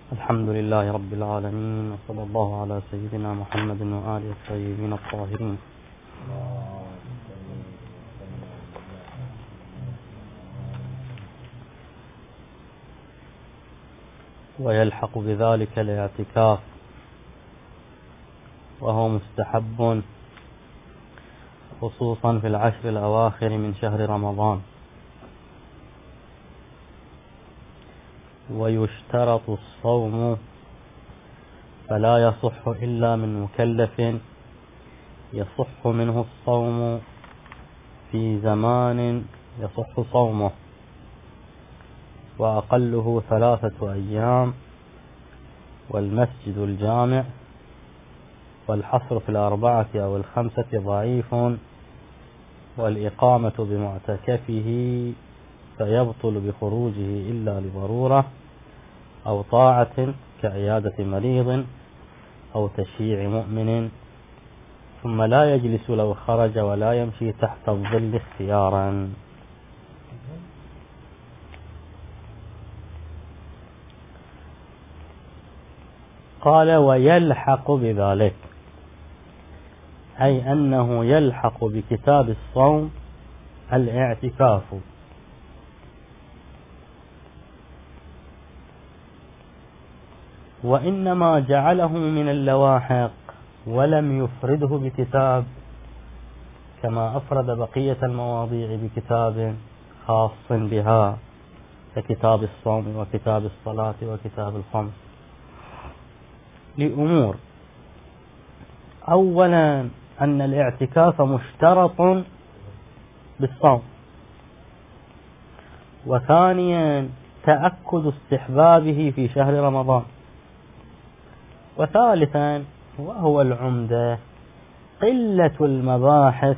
الحمد لله رب العالمين، وصلى الله على سيدنا محمد وآله الطيبين الطاهرين. ويلحق بذلك الاعتكاف، وهو مستحب خصوصا في العشر الأواخر من شهر رمضان. ويشترط الصوم، فلا يصح إلا من مكلف يصح منه الصوم في زمان يصح صومه، وأقله 3 أيام، والمسجد الجامع، والحصر في 4 أو 5 ضعيف، والإقامة بمعتكفه فيبطل بخروجه إلا لضرورة أو طاعة كعيادة مريض أو تشييع مؤمن، ثم لا يجلس لو خرج ولا يمشي تحت الظل اختيارا. قال ويلحق بذلك، أي أنه يلحق بكتاب الصوم الاعتكاف، وإنما جعله من اللواحق ولم يفرده بكتاب كما أفرد بقية المواضيع بكتاب خاص بها ككتاب الصوم وكتاب الصلاة وكتاب الخمس، لأمور: أولا أن الاعتكاف مشترط بالصوم، وثانيا تأكد استحبابه في شهر رمضان، وثالثا وهو العمدة قلة المباحث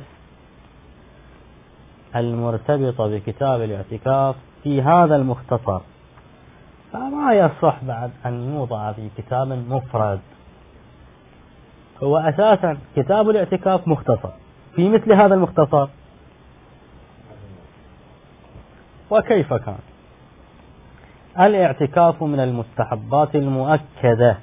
المرتبطة بكتاب الاعتكاف في هذا المختصر، فما يصح بعد أن يوضع في كتاب مفرد. هو أساسا كتاب الاعتكاف مختصر في مثل هذا المختصر، وكيف كان الاعتكاف من المستحبات المؤكدة،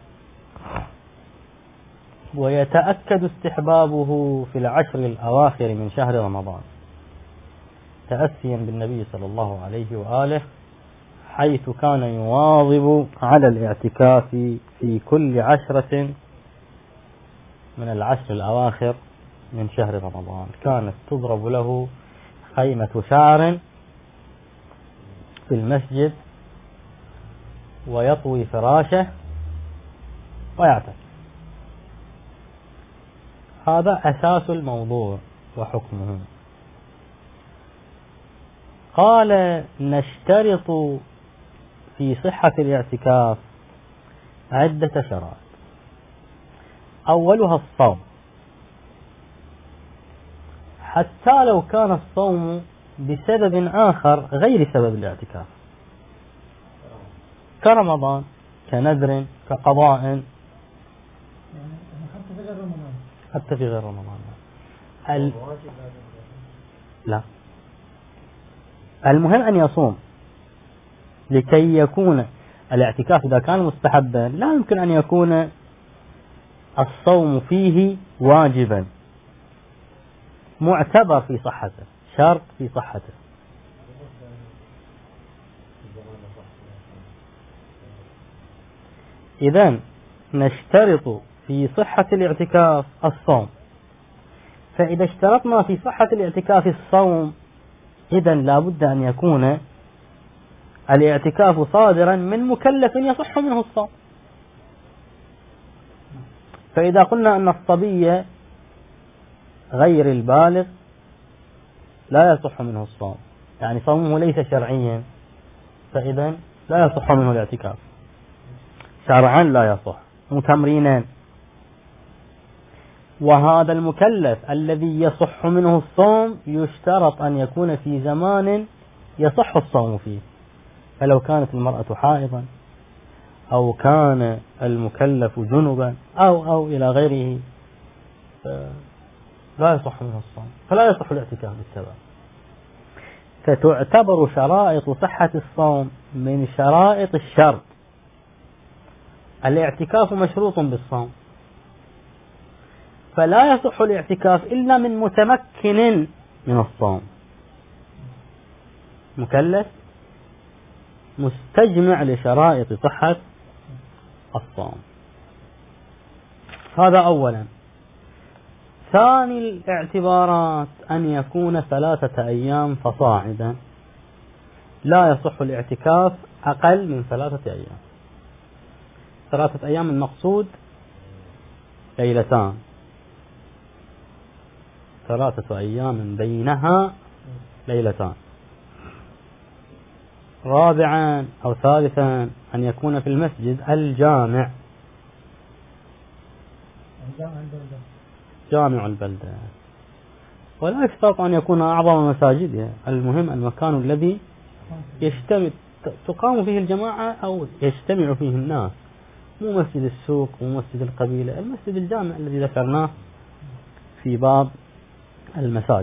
ويتأكد استحبابه في العشر الأواخر من شهر رمضان تأسيا بالنبي صلى الله عليه وآله، حيث كان يواظب على الاعتكاف في كل 10 من العشر الأواخر من شهر رمضان. كانت تضرب له خيمة شعر في المسجد ويطوي فراشه ويعتكف. هذا أساس الموضوع وحكمه. قال نشترط في صحة الاعتكاف عدة شرائط، أولها الصوم، حتى لو كان الصوم بسبب آخر غير سبب الاعتكاف، كرمضان، كنذر، كقضاء، حتى في غير رمضان. لا، المهم أن يصوم، لكي يكون الاعتكاف إذا كان مستحبا لا يمكن أن يكون الصوم فيه واجبا معتبر في صحته، شرط في صحته. إذن نشترط في صحة الاعتكاف الصوم، فإذا اشترطنا في صحة الاعتكاف الصوم إذن لا بد أن يكون الاعتكاف صادرا من مكلف يصح منه الصوم. فإذا قلنا أن الصبي غير البالغ لا يصح منه الصوم، يعني صومه ليس شرعيا، فإذن لا يصح منه الاعتكاف شرعا، لا يصح متمرينا. وهذا المكلف الذي يصح منه الصوم يشترط أن يكون في زمان يصح الصوم فيه، فلو كانت المرأة حائضا أو كان المكلف جنبا أو إلى غيره لا يصح منه الصوم، فلا يصح الاعتكاف بالسبب. فتعتبر شرائط صحة الصوم من شرائط الشرط، الاعتكاف مشروط بالصوم، فلا يصح الاعتكاف إلا من متمكن من الصوم، مكلف مستجمع لشرائط صحة الصوم. هذا أولا. ثاني الاعتبارات أن يكون 3 أيام فصاعدا، لا يصح الاعتكاف أقل من 3 أيام. 3 أيام المقصود ليلتان، 3 أيام بينها ليلتان. رابعا أو ثالثا أن يكون في المسجد الجامع، جامع البلدة، ولا يشترط أن يكون أعظم مساجدها، المهم المكان الذي تقام فيه الجماعة أو يجتمع فيه الناس، مو مسجد السوق مو مسجد القبيلة، المسجد الجامع الذي ذكرناه في باب المساجد.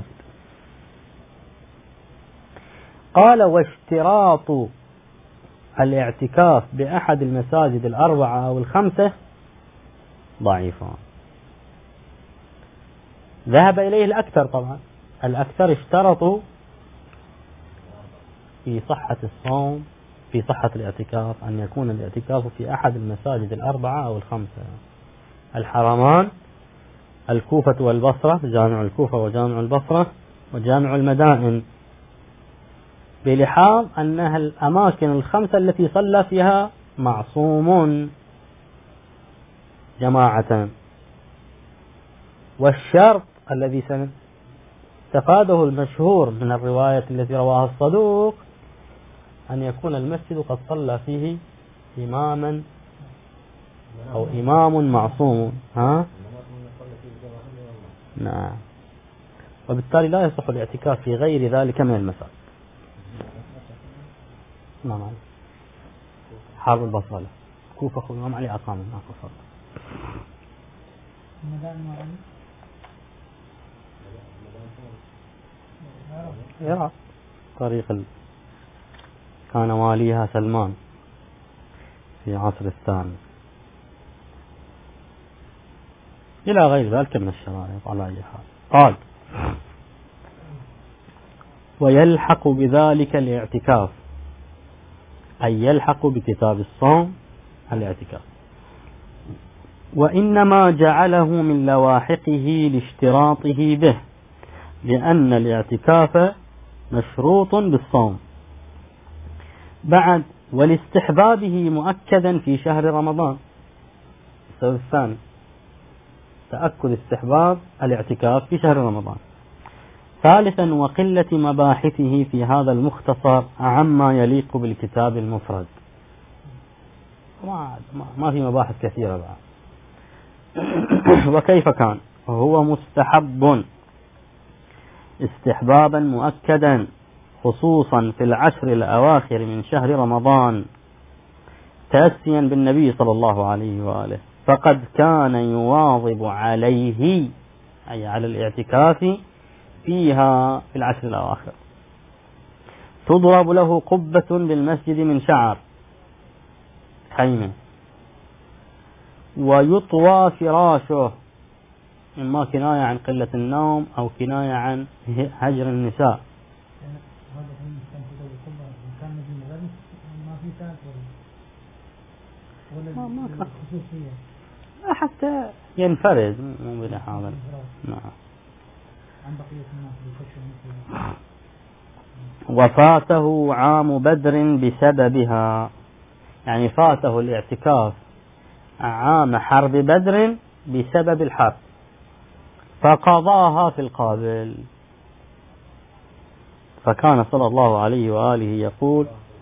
قال: واشتراط الاعتكاف بأحد المساجد 4 أو 5 ضعيفان. ذهب إليه الأكثر، طبعا الأكثر اشترطوا في صحة الصوم، في صحة الاعتكاف، أن يكون الاعتكاف في أحد المساجد 4 أو 5: الحرمان، الكوفة والبصرة، جامع الكوفة وجامع البصرة، وجامع المدائن، بلحاظ أنها الأماكن 5 التي صلى فيها معصوم جماعة. والشرط الذي استفاده المشهور من الرواية التي رواها الصدوق أن يكون المسجد قد صلى فيه إماما أو إمام معصوم. نعم. وبالتالي لا يصح الاعتكاف في غير ذلك من المساجد. نعم. حرب البصرة، كوفة أخو الإمام علي أقام هناك وصلى. العراق طريق كان واليها سلمان في عصر الثاني، إلى غير ذلك من الشرائط. على أي حال، قال: ويلحق بذلك الاعتكاف، أي يلحق بكتاب الصوم الاعتكاف، وإنما جعله من لواحقه لاشتراطه به، لأن الاعتكاف مشروط بالصوم. بعد: ولاستحبابه مؤكدا في شهر رمضان. السبب الثاني تأكد استحباب الاعتكاف في شهر رمضان. ثالثا: وقلة مباحثه في هذا المختصر عما يليق بالكتاب المفرد. ما في مباحث كثيرة بعد. وكيف كان؟ هو مستحب استحبابا مؤكدا، خصوصا في العشر الأواخر من شهر رمضان، تأسيا بالنبي صلى الله عليه وآله، فقد كان يواظب عليه، أي على الاعتكاف فيها في العشر الأواخر. تضرب له قبة بالمسجد من شعر، خيمة، ويطوى فراشه، إما كناية عن قلة النوم أو كناية عن هجر النساء. ما حتى ينفرد مو بلا حاضر. نعم. وفاته عام بدر بسببها، يعني فاته الاعتكاف عام حرب بدر بسبب الحرب، فقضاها في القابل. فكان صلى الله عليه وآله يقول: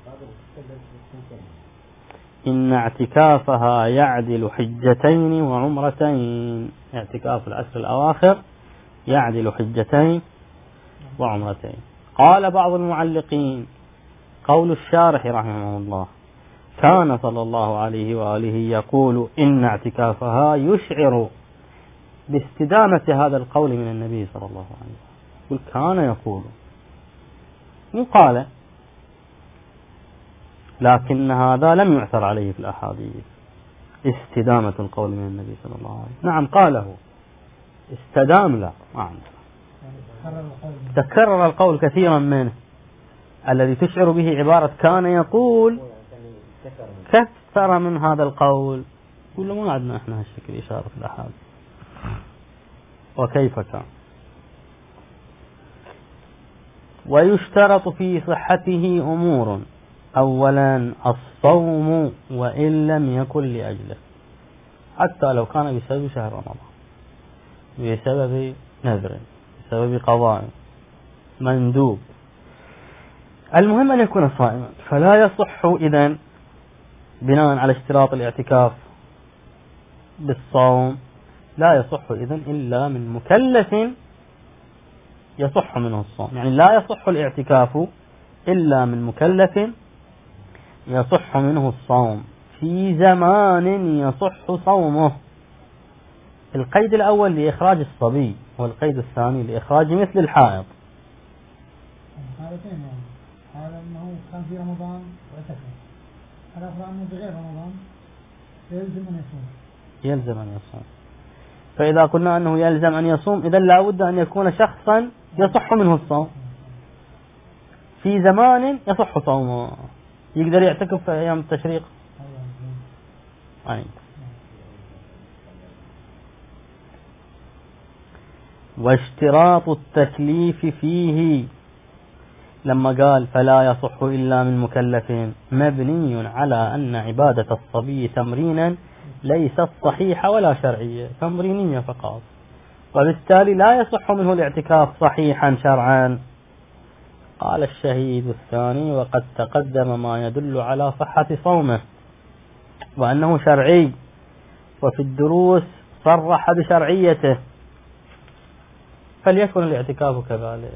إن اعتكافها يعدل حجتين وعمرتين. اعتكاف العشر الأواخر يعدل حجتين وعمرتين. قال بعض المعلقين: قول الشارح رحمه الله: كان صلى الله عليه وآله يقول إن اعتكافها يشعر باستدامة هذا القول من النبي صلى الله عليه وسلم. يقول كان يقول، مو قال، لكن هذا لم يعثر عليه في الأحاديث، استدامة القول من النبي صلى الله عليه وسلم. نعم قاله، استدام لا ما عنده. تكرر القول كثيرا منه الذي تشعر به عبارة كان يقول كثر من هذا القول. ولا ما عندنا احنا هالشكل إشارة في الأحاديث. وكيف كان. ويشترط في صحته أمور: أولا الصوم وإن لم يكن لأجله، حتى لو كان بسبب شهر رمضان، بسبب نذر، بسبب قضاء مندوب، المهم أن يكون صائما. فلا يصح إذن بناء على اشتراط الاعتكاف بالصوم، لا يصح إذن إلا من مكلف يصح منه الصوم. يعني لا يصح الاعتكاف إلا من مكلف يصح منه الصوم في زمان يصح صومه. القيد الأول لإخراج الصبي، والقيد الثاني لإخراج مثل الحائض. حالتين يعني، هذا أنه كان في رمضان واعتكف، هذا أنه بغير رمضان يلزم أن يصوم. يلزم أن يصوم. فإذا قلنا أنه يلزم أن يصوم، إذن لا بد أن يكون شخصا يصح منه الصوم في زمان يصح صومه. يقدر يعتكف في أيام التشريق. واشتراط التكليف فيه لما قال فلا يصح إلا من مكلف مبني على أن عبادة الصبي تمرينا ليست صحيحة ولا شرعية، تمرينية فقط، وبالتالي لا يصح منه الاعتكاف صحيحا شرعا. قال الشهيد الثاني: وقد تقدم ما يدل على صحة صومه وأنه شرعي، وفي الدروس صرح بشرعيته، فليكن الاعتكاف كذلك.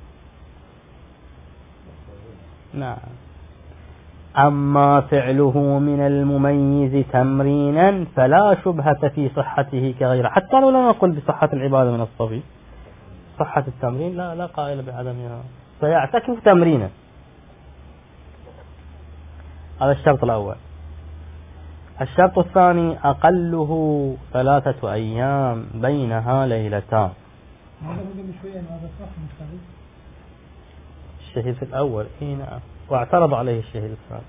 نعم. أما فعله من المميز تمرينا فلا شبهة في صحته كغيره، حتى لو لم نقل بصحة العبادة من الصبي، صحة التمرين لا قائل بعدمها، فيعتكف تمرينا. هذا الشرط الأول. الشرط الثاني: أقله 3 أيام بينها ليلتان. الشهيد في الأول نعم، واعترض عليه الشهيد الثاني.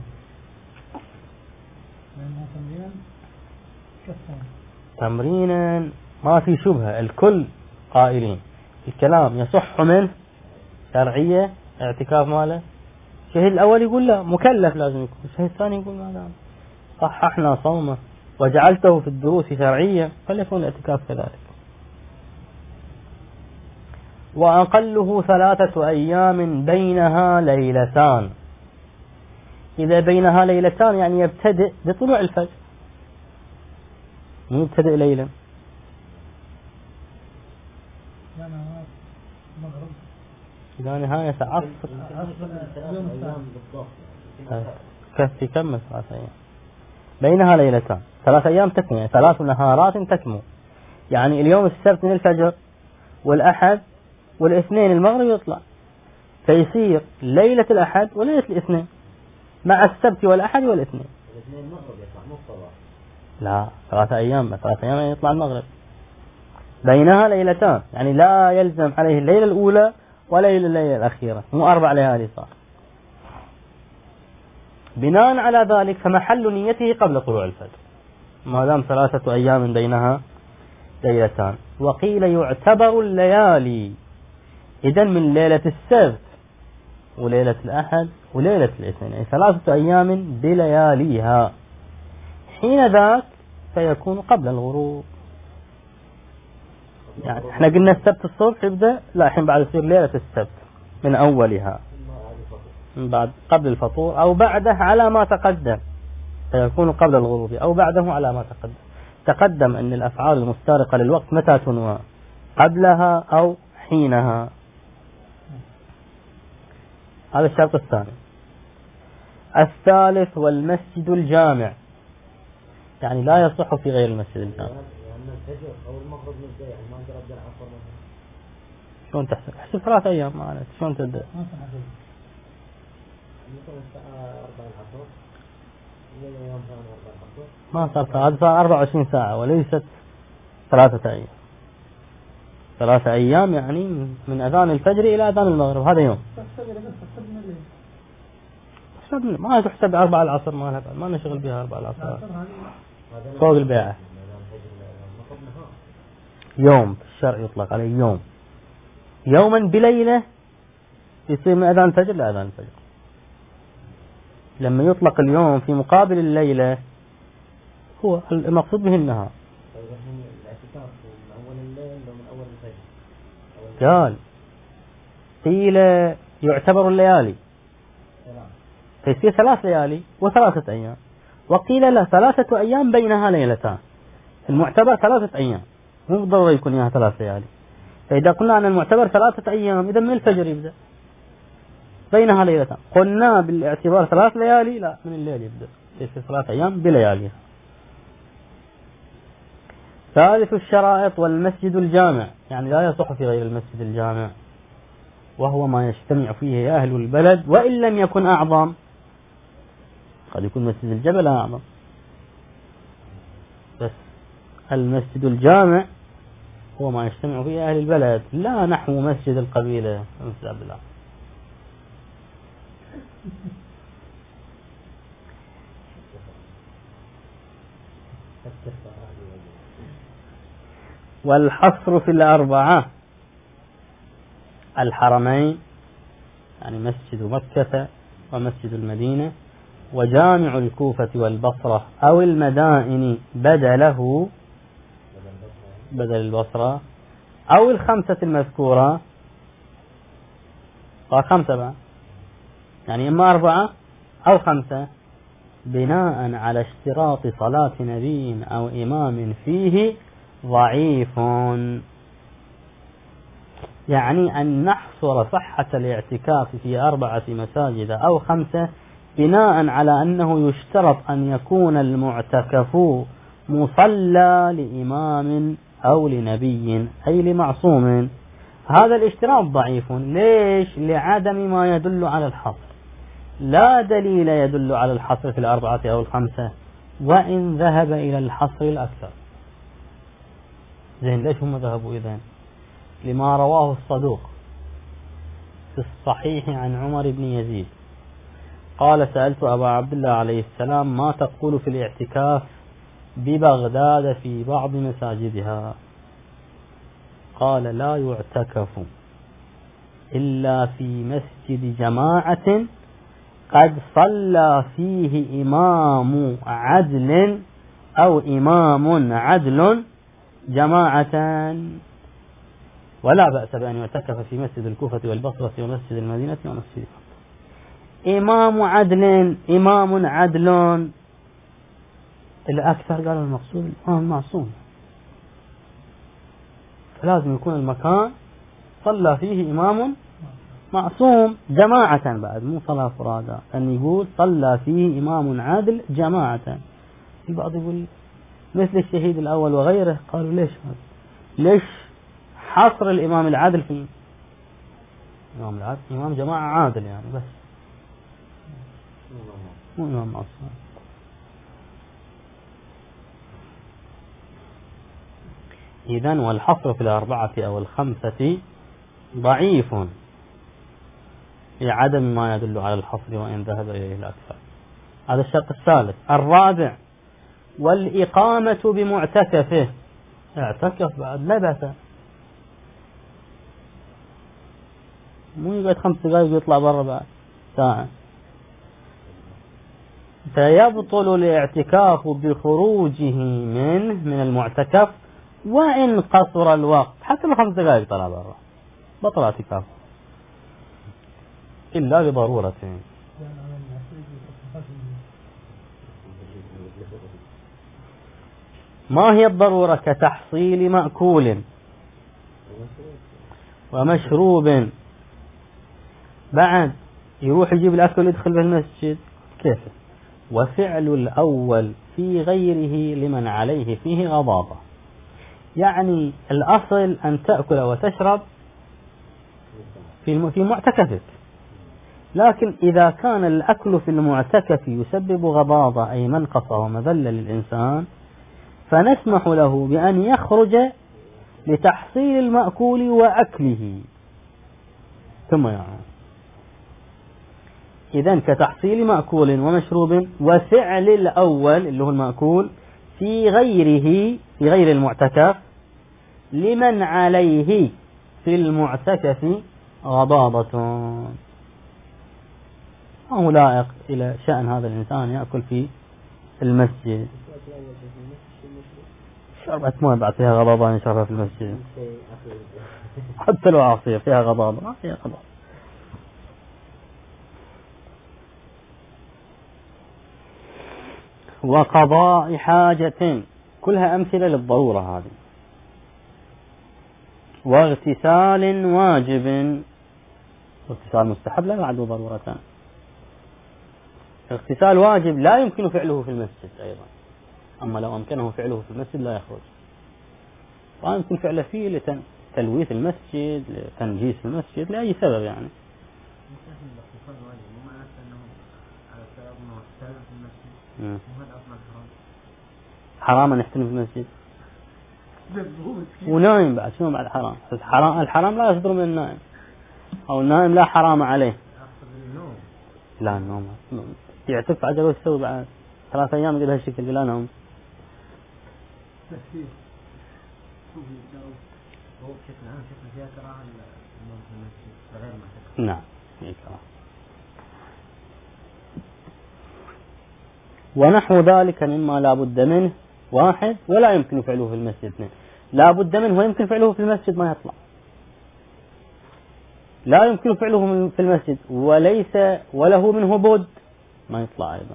تمرينا ما في شبهة، الكل قائلين الكلام يصح منه شرعية، اعتكاف ماله. الشهيد الأول يقول لا مكلف لازم يكون، الشهيد الثاني يقول ما دام صححنا صومه وجعلته في الدروس شرعية فليكن الاعتكاف كذلك. وأقله 3 أيام بينها ليلتان. إذا بينها ليلتان يعني يبتدئ بطلوع الفجر، مو يبتدئ ليلا. إلى نهاية عصر كفي كم 3 أيام بينها ليلتان. 3 أيام تكمل، يعني 3 نهارات تكمل. يعني اليوم السبت من الفجر والأحد والاثنين المغرب يطلع، فيصير ليلة الأحد وليلة الاثنين مع السبت والأحد والاثنين. الاثنين المغرب يطلع مو الصباح. لا 3 أيام، 3 أيام يطلع المغرب. بينها ليلتان، يعني لا يلزم عليه الليلة الأولى وليلة الليلة الأخيرة، مو 4 ليالي صار. بناء على ذلك فمحل نيته قبل طلوع الفجر ما دام 3 أيام بينها ليلتان. وقيل يعتبر الليالي إذن من ليلة السبت وليلة الأحد وليلة الاثنين، يعني 3 أيام بلياليها. حين ذاك فيكون قبل الغروب. يعني احنا قلنا السبت الصبح يبدأ، لا الحين بعد يصير ليلة السبت من أولها، من بعد قبل الفطور أو بعده على ما تقدم، فيكون قبل الغروب أو بعده على ما تقدم. تقدم أن الأفعال المفترقة للوقت متى تنوى، قبلها أو حينها. هذا الشرط الثاني. الثالث: والمسجد الجامع، يعني لا يصح في غير المسجد الجامع. شلون تحسب؟ احسب 3 أيام معنا، شلون تبدأ؟ ما صار 24 ساعة وليست 3 أيام. 3 أيام يعني من أذان الفجر إلى أذان المغرب، هذا يوم. ما تحسب 4 العصر، ما نشغل بها 4 العصر فوق البيعة. يوم في الشرع يطلق عليه يوم، يوما بليلة يصير من أذان الفجر لأذان الفجر. لما يطلق اليوم في مقابل الليلة هو المقصود به النهار. قال قيل يعتبر الليالي فيصير 3 ليالي و3 أيام، وقيل لا 3 أيام بينها ليلتان. المعتبر 3 أيام، مو بالضرورة يكون إياها 3 ليالي. فإذا قلنا أن المعتبر 3 أيام إذا من الفجر يبدأ، بينها ليلتان. قلنا بالاعتبار 3 ليالي، لا من الليل يبدأ، يصير 3 أيام بلياليها. ثالث الشرائط والمسجد الجامع، يعني لا يصح في غير المسجد الجامع، وهو ما يجتمع فيه أهل البلد وإن لم يكن أعظم. قد يكون مسجد الجبل أعظم، بس المسجد الجامع هو ما يجتمع فيه أهل البلد، لا نحو مسجد القبيلة مسجد عبد الله. والحصر في 4 الحرمين، يعني مسجد مكة ومسجد المدينة وجامع الكوفة والبصرة أو المدائن بدل البصرة، أو ال5 المذكورة. قال 5 بقى، يعني إما 4 أو 5، بناء على اشتراط صلاة نبي أو إمام فيه ضعيف. يعني أن نحصر صحة الاعتكاف في 4 مساجد أو 5 بناء على أنه يشترط أن يكون المعتكف مصلى لإمام أو لنبي أي لمعصوم. هذا الاشتراط ضعيف. ليش؟ لعدم ما يدل على الحصر. لا دليل يدل على الحصر في 4 أو 5، وإن ذهب إلى الحصر الأكثر. زين، ليش هم ذهبوا إذن؟ لما رواه الصدوق في الصحيح عن عمر بن يزيد قال: سألت أبا عبد الله عليه السلام: ما تقول في الاعتكاف ببغداد في بعض مساجدها؟ قال: لا يعتكف إلا في مسجد جماعة قد صلى فيه إمام عدل أو إمام عدل جماعة، ولا بأس بأن يعتكف في مسجد الكوفة والبصرة ومسجد المدينة ومسجد إمام عدل. إمام عدل الأكثر قال المقصود الإمام معصوم، فلازم يكون المكان صلى فيه إمام معصوم جماعة، بعد مو صلاة فرادى، أن يقول صلى فيه إمام عادل جماعة. البعض يقول مثل الشهيد الأول وغيره، قالوا ليش هذا؟ ليش حصر الإمام العادل في إمام العادل؟ إمام جماعة عادل يعني، بس مو إمام معصوم. إذن والحصر في 4 أو 5 ضعيف لعدم ما يدل على الحصر وإن ذهب إليه الأكثر. هذا الشرط الثالث. الرابع: والإقامة بمعتكفه. اعتكف بعد لا بأس، مو يقعد 5 دقائق ويطلع برا بعد ساعة. فيبطل الاعتكاف بخروجه من المعتكف وإن قصر الوقت، حتى لو 5 دقائق طلع برا بطل اعتكاف إلا بضرورة. ما هي الضرورة؟ كتحصيل مأكول ومشروب. بعد يروح يجيب الأكل ويدخل بالمسجد كيف؟ وفعل الأول في غيره لمن عليه فيه غضاضة. يعني الأصل أن تأكل وتشرب في معتكفك، لكن إذا كان الأكل في المعتكف يسبب غضاضة أي منقصة ومذلة للإنسان فنسمح له بأن يخرج لتحصيل المأكول وأكله ثم يعود. إذن كتحصيل مأكول ومشروب وفعل الأول اللي هو المأكول في غير المعتكف لمن عليه في المعتكف غضاضة. هو لائق إلى شأن هذا الإنسان يأكل في المسجد. شربة ما بعد فيها غضاضة يشربها في المسجد حتى لو عصير فيها غضاضة ما فيها غضاضة. وقضاء حاجة كلها أمثلة للضرورة هذه. واغتسال واجب، واغتسال مستحب لا يعد ضرورة. اغتسال واجب لا يمكن فعله في المسجد أيضا، أما لو أمكنه فعله في المسجد لا يخرج. ويمكن فعله فيه لتلويث المسجد، لتنجيس المسجد، لأي سبب يعني. حرام أن يحترم في المسجد ونايم بعد. شنو بعد حرام؟ الحرام لا يصدر من النائم، أو النائم لا حرام عليه. لا النوم يعتف عجل ويستوي بعد 3 أيام يقول هالشكل بلا نوم. نعم فيه كراهة. ونحو ذلك مما لا بد منه 1 ولا يمكن فعله في المسجد 2. لا بد منه ويمكن فعله في المسجد ما يطلع. لا يمكن فعله في المسجد وليس وله منه بد ما يطلع أيضا.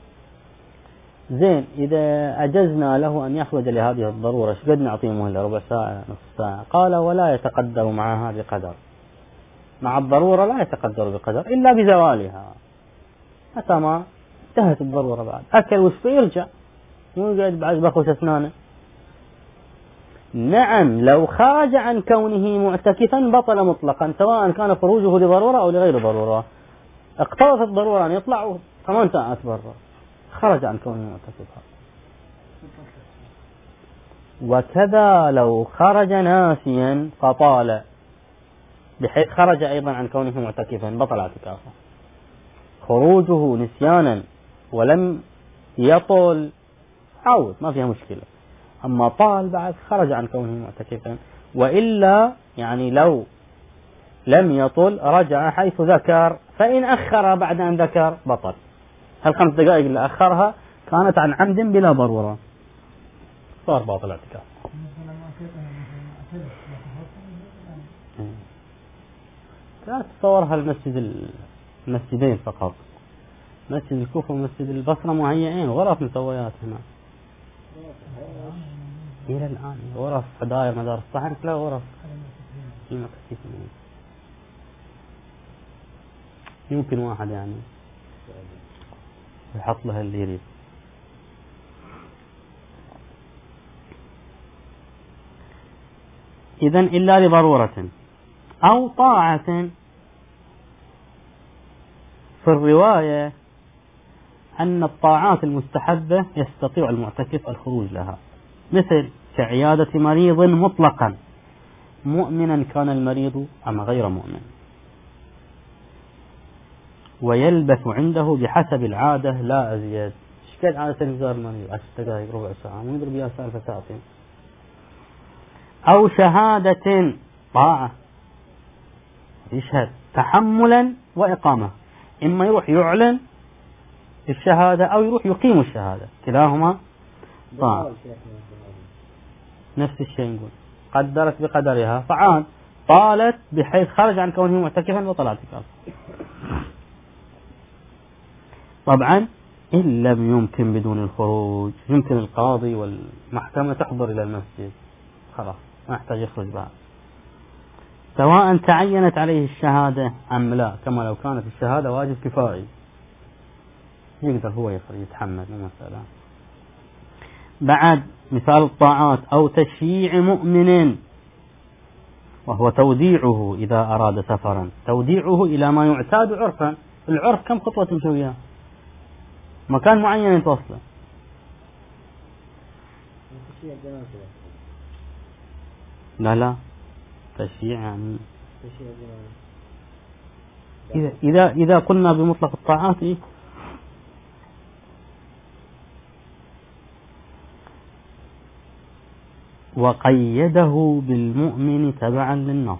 زين، إذا أجزنا له أن يخرج لهذه الضرورة شقد نعطيه مهلة؟ ربع ساعة نصف ساعة؟ قال ولا يتقدر معها بقدر. مع الضرورة لا يتقدر بقدر إلا بزوالها، حتى ما انتهت الضرورة. بعد أكل وشفى يرجع مو يقعد بعد بخوش أسنانه. نعم لو خرج عن كونه معتكفا بطل مطلقا، سواء كان خروجه لضرورة أو لغير ضرورة. اقتضت الضرورة أن يطلع 8 ساعات برا، خرج عن كونه معتكفا. وكذا لو خرج ناسيا فطال، بحيث خرج أيضا عن كونه معتكفا بطل اعتكافه. خروجه نسيانا ولم يطل عود ما فيها مشكلة، أما طال بعد خرج عن كونه معتكفا. وإلا يعني لو لم يطل رجع حيث ذكر، فإن أخر بعد أن ذكر بطل. هال5 دقائق اللي أخرها كانت عن عمد بلا ضرورة، صار باطل اعتكاف. لا تتصورها المسجدين فقط، مسجد الكوفة ومسجد البصرة مهيئين غرف مسويات هنا إلى الآن، غرف حدائر مدار الصحن لا غرف يمكن واحد يعني يحط له اللي يريد. إذن إلا لضرورة أو طاعة. في الرواية أن الطاعات المستحبة يستطيع المعتكف الخروج لها، مثل كعيادة مريض مطلقا، مؤمنا كان المريض أم غير مؤمن، ويلبث عنده بحسب العادة لا أزيد. شكل عادة الزار المريض 10 دقائق ربع ساعة ويضرب بها سالفة ساعتين. أو شهادة طاعة يشهد تحملا وإقامة، إما يروح يعلن الشهادة أو يروح يقيم الشهادة، كلاهما طاعة. نفس الشيء نقول قدرت بقدرها فعاد، طالت بحيث خرج عن كونه معتكفا وطلع اعتكافه. طبعا إن لم يمكن بدون الخروج، يمكن القاضي والمحكمة تحضر إلى المسجد خلاص ما يحتاج يخرج بعد، سواء تعينت عليه الشهادة أم لا. كما لو كانت الشهادة واجب كفائي يقدر هو يخرج يتحمل المسألة. بعد مثال الطاعات أو تشييع مؤمن، وهو توديعه إذا أراد سفرا، توديعه إلى ما يعتاد عرفا، العرف كم خطوة تمشي وياه؟ مكان معين توصله. لا تشييع يعني إذا قلنا بمطلق الطاعات إيه؟ وقيده بالمؤمن تبعا للنص.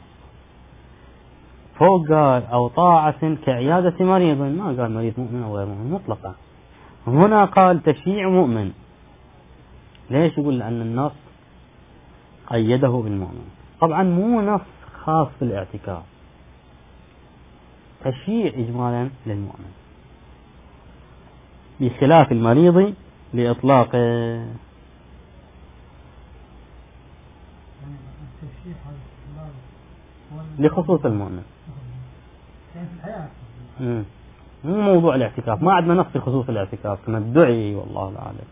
فوق قال أو طاعة كعيادة مريض، ما قال مريض مؤمن أو غير مؤمن مطلقا. هنا قال تشييع مؤمن. ليش؟ يقول لأن النص قيده بالمؤمن. طبعا مو نص خاص بالاعتكاف، تشييع إجمالا للمؤمن بخلاف المريض لإطلاقه. لخصوص المؤمن. مو موضوع الاعتكاف، ما عندنا نص في خصوص الاعتكاف، كما ادعي والله لا أعلم.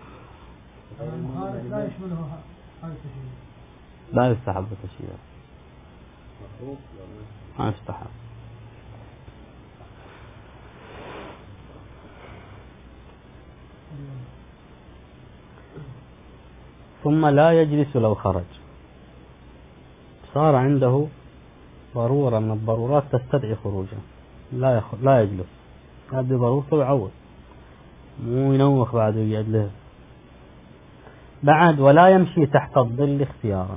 لا يشمله هذا التشييع. لا يستحب التشييع، ما يستحب. ثم لا يجلس لو خرج، صار عنده ضرورة من الضرورات تستدعي خروجه، لا يجلس، هذه ضرورته يعوض، مو ينوخ بعد ويقعد له. بعد ولا يمشي تحت الظل اختيارا.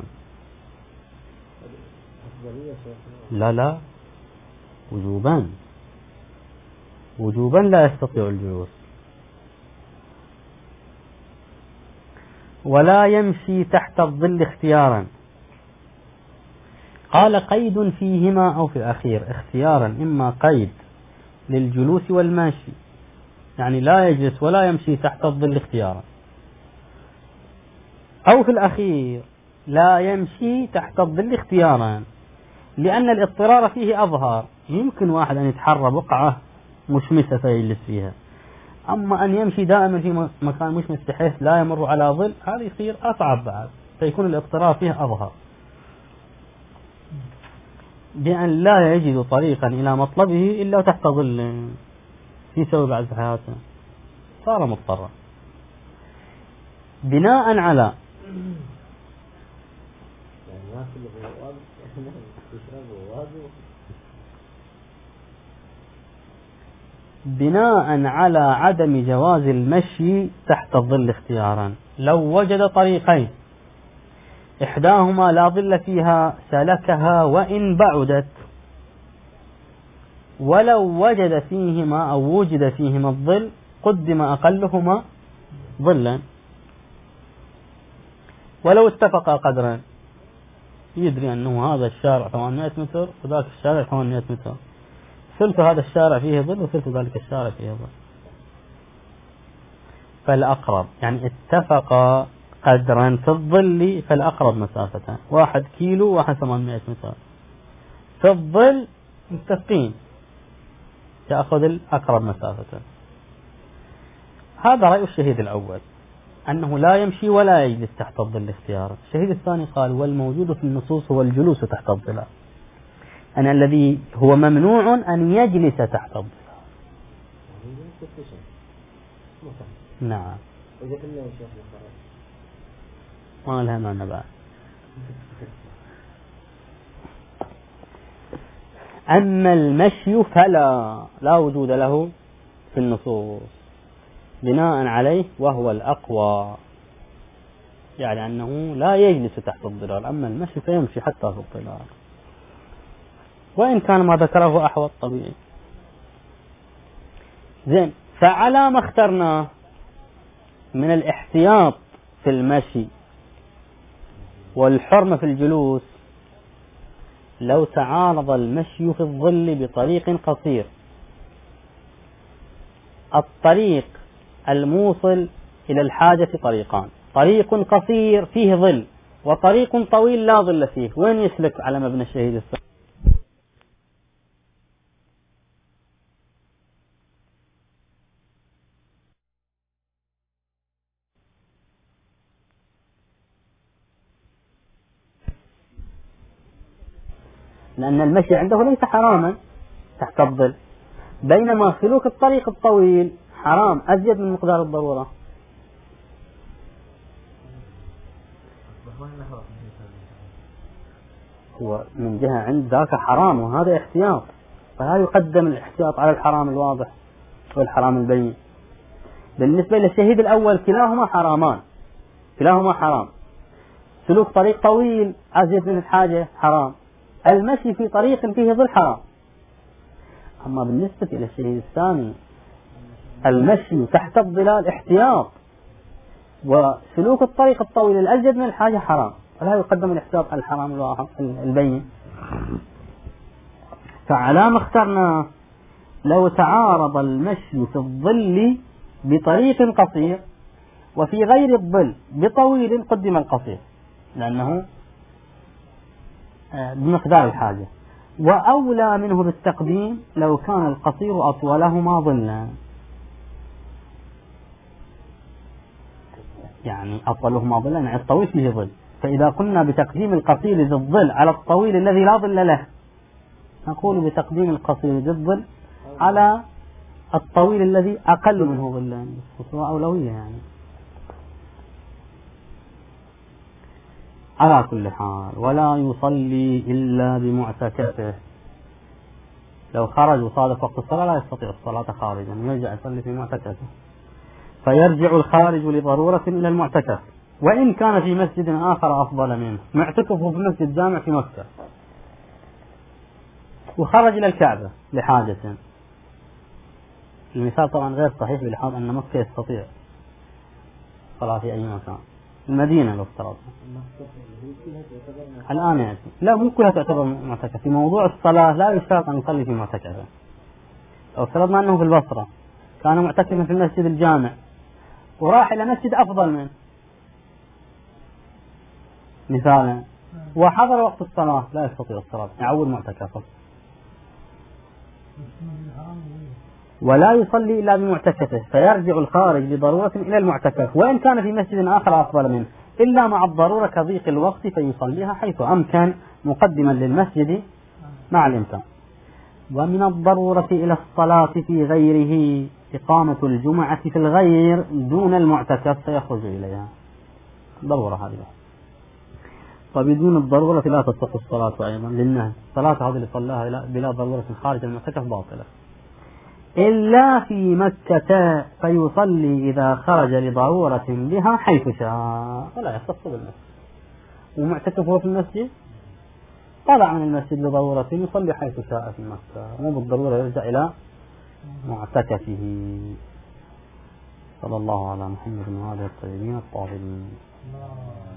لا وجوبا لا يستطيع الجلوس. ولا يمشي تحت الظل اختيارا. قال قيد فيهما أو في الأخير. اختيارا إما قيد للجلوس والماشي، يعني لا يجلس ولا يمشي تحت الظل اختيارا، أو في الأخير لا يمشي تحت الظل اختيارا، لأن الاضطرار فيه أظهر. يمكن واحد أن يتحرى بقعة مشمسة فيجلس فيها، أما أن يمشي دائما في مكان مشمس بحيث لا يمر على ظل، هذا يصير أصعب بعد، فيكون الاضطرار فيه أظهر، بأن لا يجد طريقا إلى مطلبه إلا تحت ظل. يسوي بعد حياته صار مضطرا. بناء على عدم جواز المشي تحت الظل اختيارا. لو وجد طريقين إحداهما لا ظل فيها سلكها وإن بعدت، ولو وجد فيهما أو وجد فيهما الظل قدم أقلهما ظلا. ولو اتفقا قدرا، يدري أنه هذا الشارع 800 متر وذاك الشارع 800 متر، ثلث هذا الشارع فيه ظل وثلث ذلك الشارع فيه ظل، فالأقرب يعني اتفقا قدرا في الظل فالأقرب مسافة، 1 كيلو 800 متر، في الظل متفقين يأخذ الأقرب مسافة. هذا رأي الشهيد الأول، أنه لا يمشي ولا يجلس تحت الظل اختيارا. الشهيد الثاني قال والموجود في النصوص هو الجلوس تحت الظلال، أن الذي هو ممنوع أن يجلس تحت الظلال. نعم. ما لها معنى بعد. أما المشي لا وجود له في النصوص بناء عليه وهو الأقوى، يعني أنه لا يجلس تحت الظلال، أما المشي فيمشي حتى في الظلال، وإن كان ما ذكره أحوط طبيعي. زين، فعلى ما اخترناه من الاحتياط في المشي والحرمة في الجلوس، لو تعارض المشي في الظل بطريق قصير، الطريق الموصل إلى الحاجة طريقان، طريق قصير فيه ظل وطريق طويل لا ظل فيه، وين يسلك على مبنى الشهيد الثاني؟ لأن المشي عنده ليس حراما تحت الظل، بينما سلوك الطريق الطويل حرام أزيد من مقدار الضرورة. هو من جهة عند ذاك حرام وهذا احتياط، فلا يقدم الاحتياط على الحرام الواضح والحرام البين. بالنسبة للشهيد الأول كلاهما حرامان، كلاهما حرام. سلوك طريق طويل أزيد من الحاجة حرام، المشي في طريق فيه ظل حرام. أما بالنسبة إلى الشهيد الثاني المشي تحت الظلال احتياط، وسلوك الطريق الطويل الأزيد من الحاجة حرام، ولا يقدم الاحتياط على الحرام البين. فعلى ما اخترنا لو تعارض المشي في الظل بطريق قصير وفي غير الظل بطويل قدم القصير لأنه بمقدار الحاجة، وأولى منه بالتقديم لو كان القصير أطولهما ظلا، يعني أطولهما ظلا يعني الطويل فيه ظل. فإذا قلنا بتقديم القصير ذي الظل على الطويل الذي لا ظل له، نقول بتقديم القصير ذي الظل على الطويل الذي أقل منه ظلا، خطوة أولوية يعني. على كل حال ولا يصلي إلا بمعتكفه. لو خرج وصادف وقت الصلاة لا يستطيع الصلاة خارجا، يرجع يصلي في معتكفه، فيرجع الخارج لضرورة إلى المعتكف، وإن كان في مسجد آخر أفضل منه. معتكفه في مسجد جامع في مكة وخرج إلى الكعبة لحاجة، المثال طبعا غير صحيح بلحاظ أن مكة يستطيع الصلاة في أي مكان. المدينة لو افترضنا الآن يعني لا مو كلها تعتبر معتكف. في موضوع الصلاة لا يشترط أن يصلي في معتكفه. لو افترضنا أنه في البصرة كان معتكفا في المسجد الجامع وراح إلى مسجد أفضل منه مثالا وحضر وقت الصلاة لا يستطيع الصلاة، يعود معتكفه. ولا يصلي إلا بمعتكفه، فيرجع الخارج لضرورة إلى المعتكف وإن كان في مسجد آخر أفضل منه، إلا مع الضرورة كضيق الوقت فيصليها حيث أمكن مقدما للمسجد مع الإمكان. ومن الضرورة إلى الصلاة في غيره إقامة الجمعة في الغير دون المعتكف فيخرج إليها، ضرورة هذه. فبدون الضرورة لا تصح الصلاة أيضا للنهي، الصلاة هذه اللي صلاها بلا ضرورة خارج المعتكف باطلة. إلا في مكة فيصلي إذا خرج لضرورة بها حيث شاء، ولا يختص بالمسجد. ومعتكفه في المسجد طلع من المسجد لضرورة يصلي حيث شاء في مكة، مو بالضرورة يرجع إلى معتكفه. صلى الله على محمد وآله الطيبين الطاهرين.